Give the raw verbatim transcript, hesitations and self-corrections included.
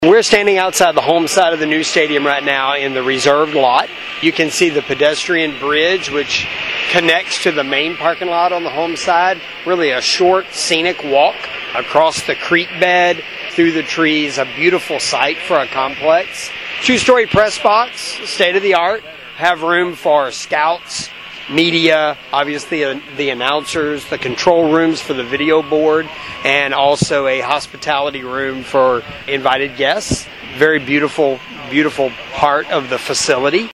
We're standing outside the home side of the new stadium right now in the reserved lot. You can see the pedestrian bridge which connects to the main parking lot on the home side. Really a short scenic walk across the creek bed, through the trees, a beautiful site for a complex. Two-story press box, state-of-the-art, have room for scouts, media, obviously uh, the announcers, the control rooms for the video board, and also a hospitality room for invited guests. Very beautiful, beautiful part of the facility.